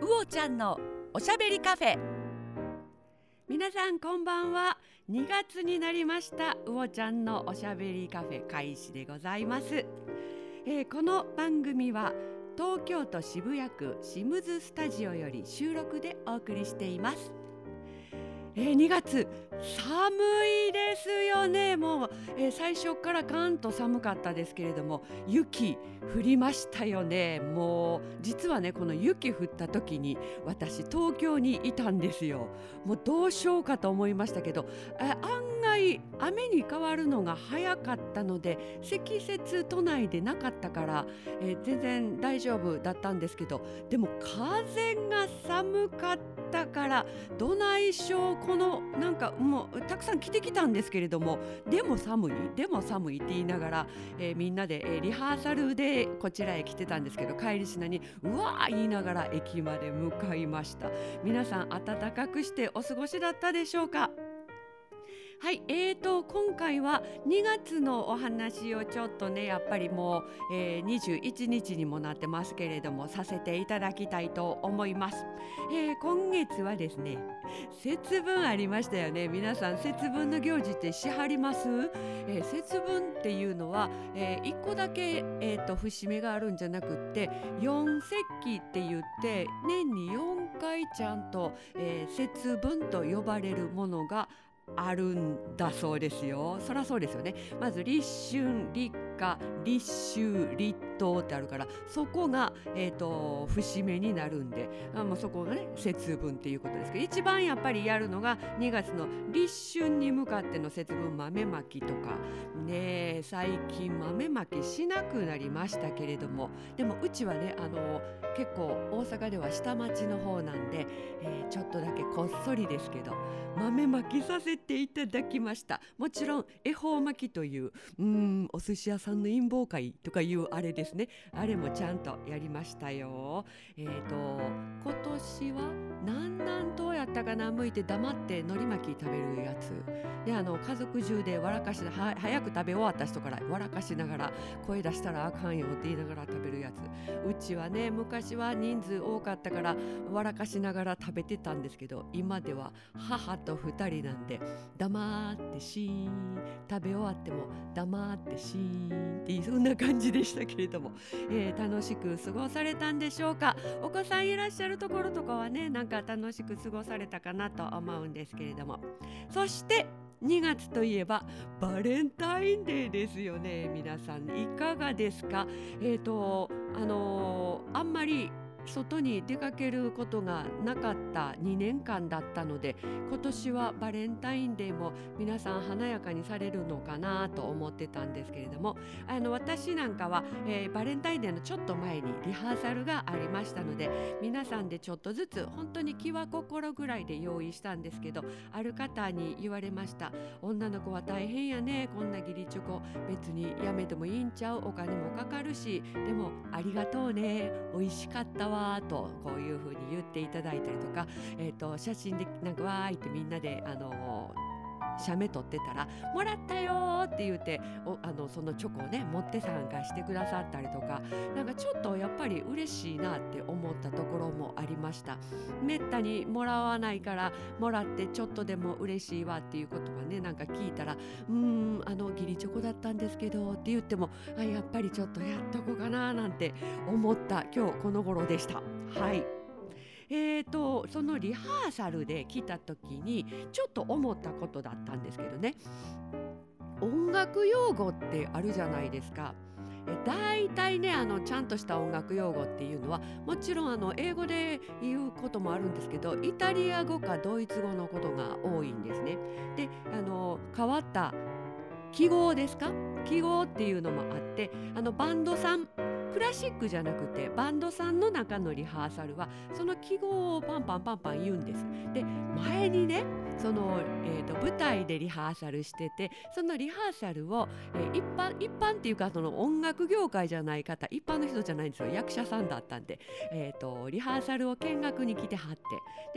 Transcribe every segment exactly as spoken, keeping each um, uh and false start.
うおちゃんのおしゃべりカフェ。皆さんこんばんは。にがつになりました。うおちゃんのおしゃべりカフェ開始でございます。えー、この番組は東京都渋谷区シムズスタジオより収録でお送りしています。えー、にがつ寒いですよね。もう、えー、最初からガンと寒かったですけれども、雪降りましたよね。もう実はね、この雪降った時に私東京にいたんですよ。もうどうしようかと思いましたけど、えー、案外雨に変わるのが早かったので、積雪都内でなかったから、えー、全然大丈夫だったんですけど、でも風が寒かったからどないしょう、このなんかもうたくさん着てきたんですけれども、でも寒いでも寒いって言いながら、えーみんなで、えーリハーサルでこちらへ来てたんですけど、帰りしなにうわー言いながら駅まで向かいました。皆さん暖かくしてお過ごしだったでしょうか。はい、えーと今回はにがつのお話をちょっとね、やっぱりもう、えーにじゅういちにちにもなってますけれども、させていただきたいと思います。えー今月はですね、節分ありましたよね。皆さん節分の行事ってしはります？えー節分っていうのは、えーいっこだけ、えーと節目があるんじゃなくって、四節気って言って年によんかいちゃんと、えー節分と呼ばれるものがあるんだそうですよ。そりゃそうですよね。まず立春、立夏、立秋、立冬ってあるから、そこが、えー、と節目になるんで、あもうそこがね節分っていうことですけど、一番やっぱりやるのがにがつの立春に向かっての節分、豆まきとかね。最近豆まきしなくなりましたけれども、でもうちはね、あの結構大阪では下町の方なんで、えーちょっとだけこっそりですけど豆まきさせていただきました。もちろん恵方巻きという、うーんお寿司屋さんの陰謀会とかいうあれですね、あれもちゃんとやりましたよ。えーと今年は南南東やったかな、向いて黙って海苔巻き食べるやつで、あの家族中で笑かしなは早く食べ終わった人から笑かしながら、声出したらあかんよって言いながら食べるやつ。うちはね、昔は人数多かったから笑かしながら食べてたんですけど、今では母と二人なんで黙ってシーン、食べ終わっても黙ってシーンっていう、そんな感じでしたけれども、えー楽しく過ごされたんでしょうか。お子さんいらっしゃるところとかはね、なんか楽しく過ごされたかなと思うんですけれども、そしてにがつといえばバレンタインデーですよね。皆さんいかがですか？えーとあのーあんまり外に出かけることがなかったにねんかんだったので、今年はバレンタインデーも皆さん華やかにされるのかなと思ってたんですけれども、あの私なんかは、えーバレンタインデーのちょっと前にリハーサルがありましたので、皆さんでちょっとずつ本当に気は心ぐらいで用意したんですけど、ある方に言われました。女の子は大変やね、こんな義理チョコ別にやめてもいいんちゃう、お金もかかるし、でもありがとうね、美味しかったわと、こういう風に言っていただいたりとか、えー、と写真でなんかわーいってみんなであのー写メ撮ってたら、もらったよーって言っておあのそのチョコをね持って参加してくださったりとか、なんかちょっとやっぱり嬉しいなって思ったところもありました。めったにもらわないから、もらってちょっとでも嬉しいわっていうことはね、なんか聞いたら、うーんあの義理チョコだったんですけどって言っても、あやっぱりちょっとやっとこうかななんて思った今日この頃でした。はい。えーとそのリハーサルで来た時にちょっと思ったことだったんですけどね、音楽用語ってあるじゃないですか。えだいたいね、あのちゃんとした音楽用語っていうのはもちろんあの英語で言うこともあるんですけど、イタリア語かドイツ語のことが多いんですね。で、あの変わった記号ですか、記号っていうのもあって、あのバンドさん、クラシックじゃなくてバンドさんの中のリハーサルはその記号をパンパンパンパン言うんです。で、前にね、その、えーと舞台でリハーサルしてて、そのリハーサルを、えー一般一般っていうか、その音楽業界じゃない方、一般の人じゃないんですよ、役者さんだったんで、えーとリハーサルを見学に来てはって、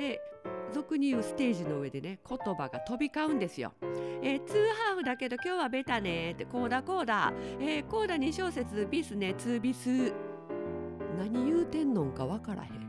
で俗に言うステージの上でね、言葉が飛び交うんですよ。えー、ツーハーフだけど今日はベタねって、こうだこうだ、えー、こうだに小節ビスね、ツービス、何言うてんのんかわからへん。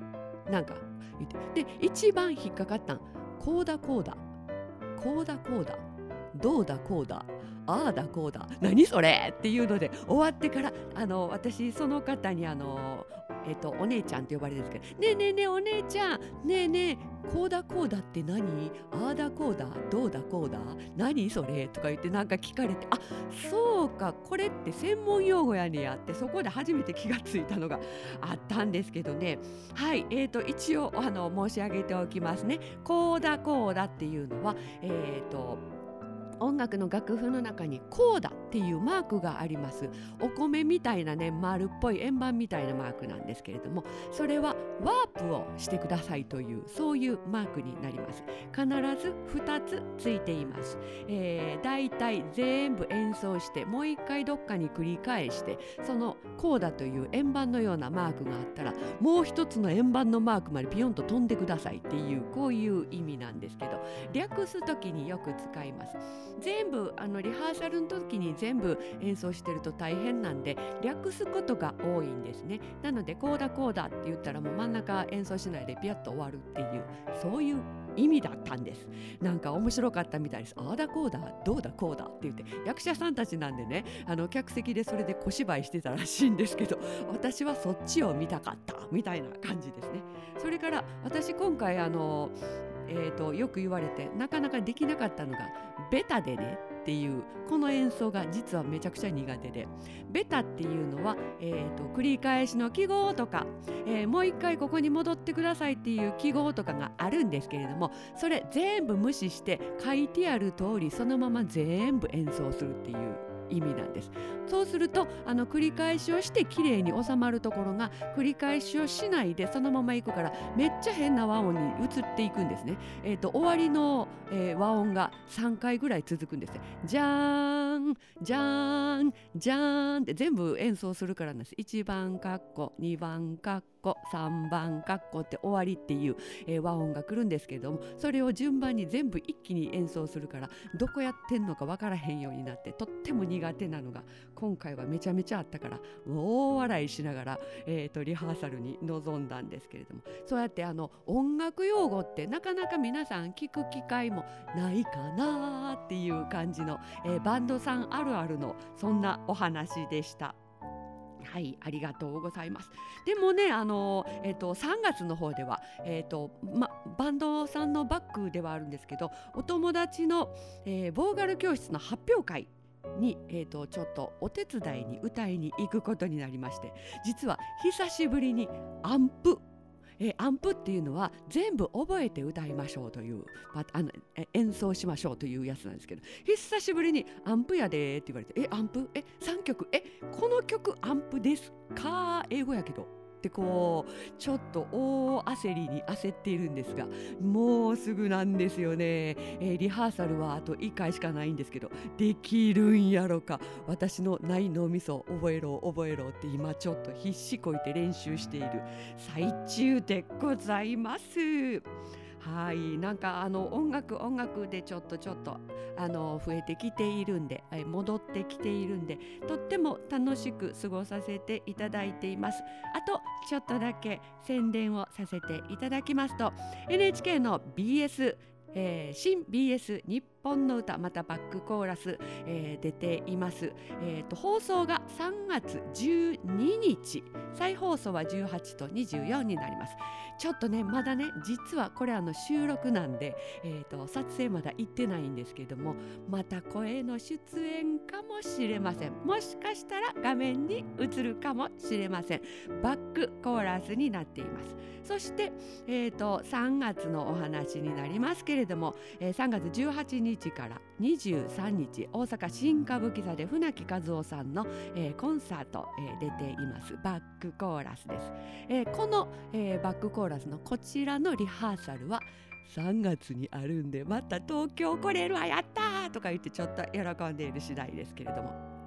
なんか言ってで一番引っかかったんこうだこうだこうだこうだどうだこうだああだこうだ何それっていうので終わってからあの私その方にあのえっとお姉ちゃんって呼ばれるんですけどねえねえねえお姉ちゃんねえねえこうだこうだって何ああだこうだどうだこうだ何それとか言ってなんか聞かれてあそうかこれって専門用語やねやってそこで初めて気がついたのがあったんですけどねはいえーと一応あの申し上げておきますねこうだこうだっていうのはえーと音楽の楽譜の中にコーダっていうマークがあります。お米みたいなね丸っぽい円盤みたいなマークなんですけれどもそれはワープをしてくださいというそういうマークになります。必ずふたつついています、えー、だいたい全部演奏してもう一回どっかに繰り返してそのコーダという円盤のようなマークがあったらもう一つの円盤のマークまでピヨンと飛んでくださいっていうこういう意味なんですけど略す時によく使います。全部あのリハーサルの時に全部演奏してると大変なんで略すことが多いんですね。なのでこうだこうだって言ったらもう真ん中演奏しないでピヤッと終わるっていうそういう意味だったんです。なんか面白かったみたいです。ああだこうだどうだこうだって言って役者さんたちなんでねあの客席でそれで小芝居してたらしいんですけど私はそっちを見たかったみたいな感じですね。それから私今回あのえーと、よく言われてなかなかできなかったのがベタでねっていうこの演奏が実はめちゃくちゃ苦手でベタっていうのは、えーと、繰り返しの記号とか、えー、もう一回ここに戻ってくださいっていう記号とかがあるんですけれどもそれ全部無視して書いてある通りそのまま全部演奏するっていう意味なんです。そうするとあの繰り返しをしてきれいに収まるところが繰り返しをしないでそのままいくからめっちゃ変な和音に移っていくんですね。えーと、終わりの、えー、和音がさんかいぐらい続くんですね。じゃーんじゃーんじゃーんって全部演奏するからなんです。いちばんカッコにばんカッコさんばんカッコって終わりっていう、えー、和音が来るんですけれどもそれを順番に全部一気に演奏するからどこやってんのか分からへんようになってとっても苦手なのが今回はめちゃめちゃあったから大笑いしながら、えーと、リハーサルに臨んだんですけれどもそうやってあの音楽用語ってなかなか皆さん聞く機会もないかなっていう感じの、えー、バンドさんあるあるのそんなお話でした。はい、ありがとうございます。でもね、あのえっとさんがつの方では、えっとま、バンドさんのバックではあるんですけど、お友達の、えー、ボーカル教室の発表会に、えーと、ちょっとお手伝いに歌いに行くことになりまして、実は久しぶりにアンプえー、アンプっていうのは全部覚えて歌いましょうという、まあ、あのえ演奏しましょうというやつなんですけど久しぶりにアンプやでって言われてえアンプえさんきょくえこの曲アンプですか英語やけどってこうちょっと大焦りに焦っているんですがもうすぐなんですよね、えー、リハーサルはあといっかいしかないんですけどできるんやろか私のない脳みそ覚えろ覚えろって今ちょっと必死こいて練習している最中でございます。はい、なんかあの音楽音楽でちょっとちょっとあの増えてきているんで戻ってきているんでとっても楽しく過ごさせていただいています。あとちょっとだけ宣伝をさせていただきますと エヌエイチケー の ビーエスえー、新 ビーエス 日本の歌またバックコーラス、えー、出ています、えーと、放送がさんがつじゅうににち再放送はじゅうはちとにじゅうよっかになります。ちょっとねまだね実はこれあの収録なんで、えーと、撮影まだ行ってないんですけれどもまた声の出演かもしれません。もしかしたら画面に映るかもしれません。バックコーラスになっています。そして、えーと、さんがつのお話になりますけれども、えー、さんがつじゅうはちにちからにじゅうさんにち大阪新歌舞伎座で船木和夫さんの、えー、コンサート、えー、出ていますバックコーラスです、えー、この、えー、バックコーラスのこちらのリハーサルはさんがつにあるんでまた東京来れるわやったーとか言ってちょっと喜んでいる次第ですけれども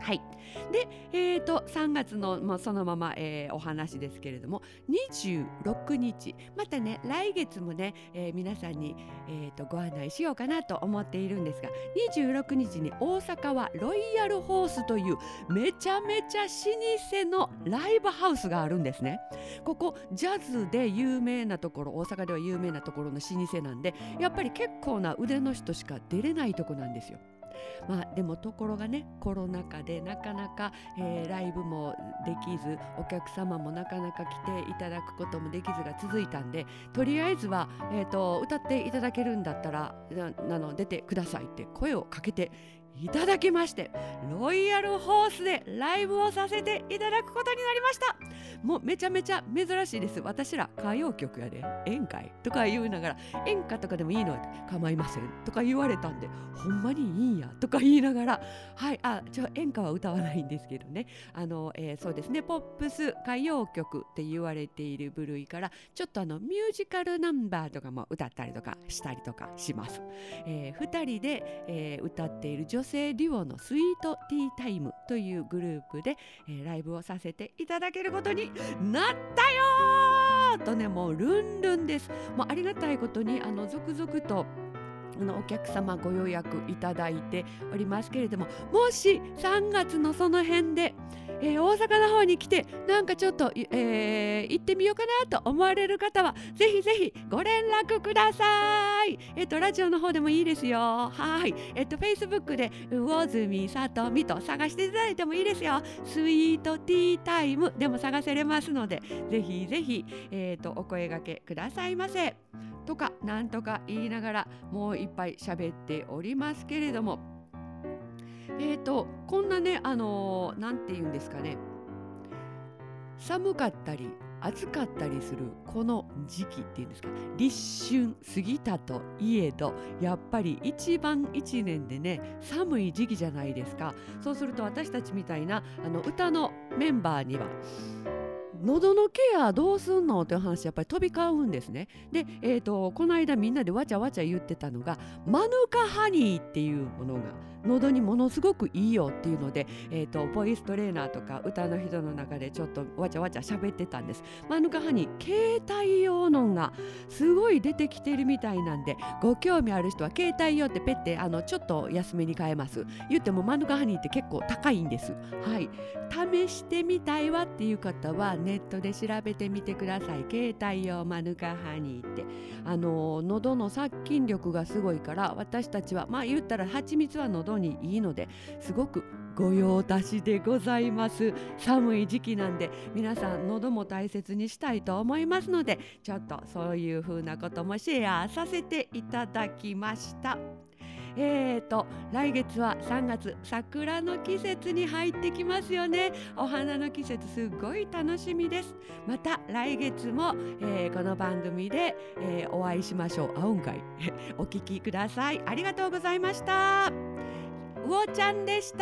はい。で、えー、とさんがつの、まあ、そのまま、えーお話ですけれども、にじゅうろくにちまたね来月もね、えー皆さんに、えー、とご案内しようかなと思っているんですが、にじゅうろくにちに大阪はロイヤルホースというめちゃめちゃ老舗のライブハウスがあるんですね。ここジャズで有名なところ、大阪では有名なところの老舗なんで、やっぱり結構な腕の人しか出れないとこなんですよ。まあでもところがね、コロナ禍でなかなか、えーライブもできず、お客様もなかなか来ていただくこともできずが続いたんで、とりあえずは、えーと歌っていただけるんだったらなあの出てくださいって声をかけていただきまして、ロイヤルホースでライブをさせていただくことになりました。もうめちゃめちゃ珍しいです。私ら歌謡曲やで演歌とか言いながら、演歌とかでもいいの構いませんとか言われたんで、ほんまにいいんやとか言いながら、はい、あちょ演歌は歌わないんですけどね、あの、えーそうですね、ポップス歌謡曲って言われている部類からちょっとあのミュージカルナンバーとかも歌ったりとかしたりとかします。えー、ふたりで、えー歌っている女性デュオのスイートティータイムというグループで、えーライブをさせていただけることになったよーとね、もうルンルンです。もうありがたいことにあの続々とあのお客様ご予約いただいておりますけれども、もしさんがつのその辺で、えー大阪の方に来てなんかちょっと、えー行ってみようかなと思われる方はぜひぜひご連絡ください。えっとラジオの方でもいいですよ。はい。えっと Facebook で魚住さとみと探していただいてもいいですよ。スイートティータイムでも探せれますので、ぜひぜひ、えーとお声掛けくださいませ。とかなんとか言いながらもういっぱい喋っておりますけれども、えーとこんなね、あのーなんて言うんですかね、寒かったり暑かったりするこの時期っていうんですか、立春過ぎたといえどやっぱり一番一年でね寒い時期じゃないですか。そうすると私たちみたいなあの歌のメンバーには喉のケアどうすんのっていう話やっぱり飛び交うんですね。で、えーとこの間みんなでわちゃわちゃ言ってたのがマヌカハニーっていうものが喉にものすごくいいよっていうので、えーとボイストレーナーとか歌の人の中でちょっとわちゃわちゃ喋ってたんです。マヌカハニー携帯用のがすごい出てきてるみたいなんで、ご興味ある人は携帯用ってペッてあのちょっと安めに買えます。言ってもマヌカハニーって結構高いんです。はい、試してみたいわっていう方はネットで調べてみてください。携帯用マヌカハニーってあの喉の殺菌力がすごいから、私たちはまあ言ったら蜂蜜は喉にいいのですごく御用達でございます。寒い時期なんで皆さん喉も大切にしたいと思いますので、ちょっとそういう風なこともシェアさせていただきました。えーと来月はさんがつ桜の季節に入ってきますよね。お花の季節すごい楽しみです。また来月も、えーこの番組で、えーお会いしましょう。あうんかいお聞きください。ありがとうございました。うおちゃんでした。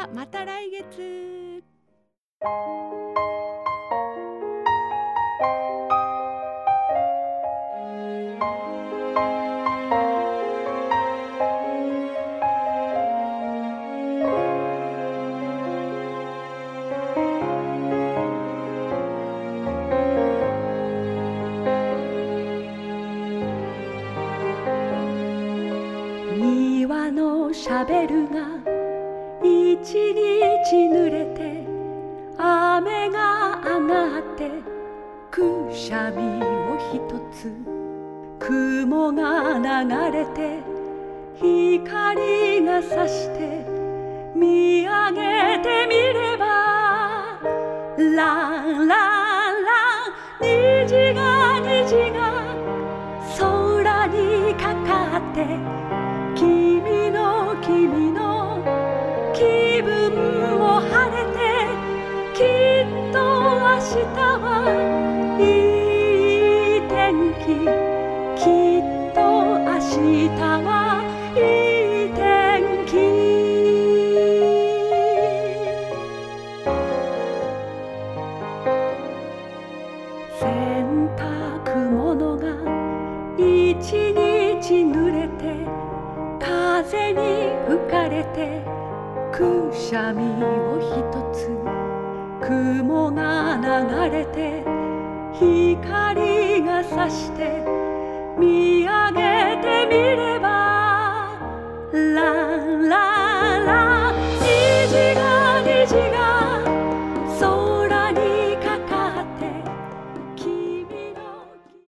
また来月。 庭のシャベルが一日濡れて、雨が上がってくしゃみをひとつ、雲が流れて光が差して見上げてみれば、ランランラン虹が虹が空にかかって、君の君の気分も晴れて、きっと明日はいい天気、きっと明日はいい天気。洗濯物が一日濡れて、風に吹かれてくくしゃみをひとつ雲が流れて光が差して見上げてみればランラン